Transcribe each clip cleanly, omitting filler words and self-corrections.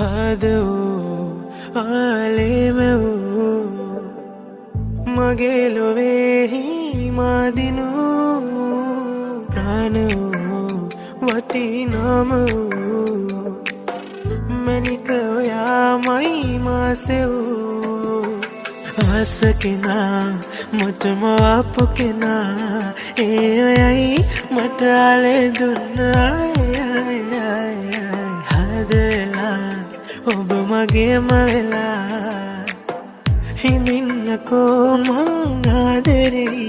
ආලෙමෙව් මගේ ලොවේහි මාදිනු ප්‍රාණ වටිනාම මැනික ඔයාමයි මාසෙව් ආස කෙනා මටම ආපු කෙනා ඒ ඔයයි මට ආලේ දුන්නා හදලා ඔබ මගේම වෙලා හිඳින්නකෝ මං ආදරෙයි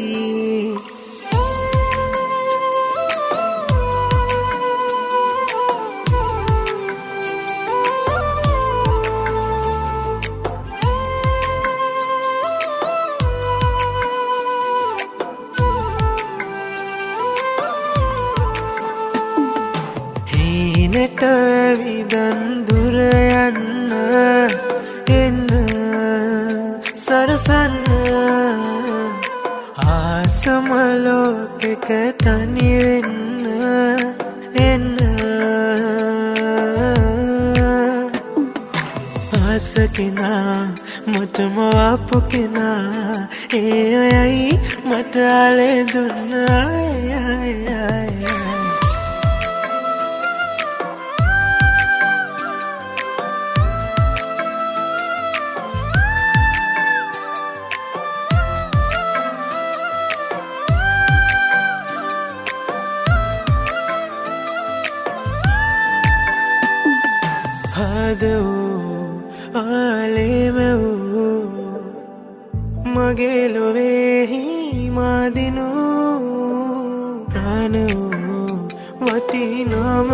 හීනට විදන් දුර යන්න එන්න සරසන්න ආසම ලෝකෙක තනි වෙන්න එන්න ආස කෙනා මටම ආපු කෙනා ඒ ඔයයි මට ආලේ දුන්නා ආලෙමෙව් මගේ ලොවේහි මාදිනු ප්‍රාණ වටිනාම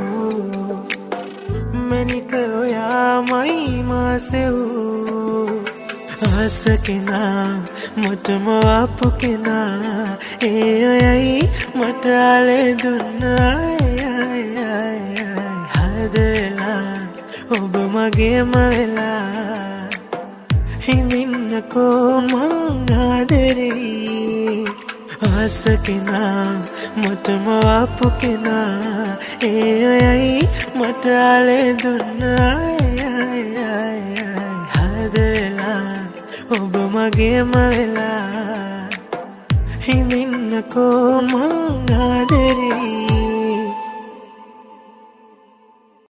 මැනික ඔයාමයි මාසෙව් ආස කෙනා මටම ආපු කෙනා ඒ ඔයයි මට ආලේ දුන්නා හදලා ඔබ මගේම වෙලා හිඳින්නකෝ මං ආදරෙයි ආස කෙනා මටම ආපු කෙනා ඒ ඔයයි මට ආලේ දුන්නා හදලා ඔබ මගේම වෙලා හිඳින්නකෝ මං ආදරෙයි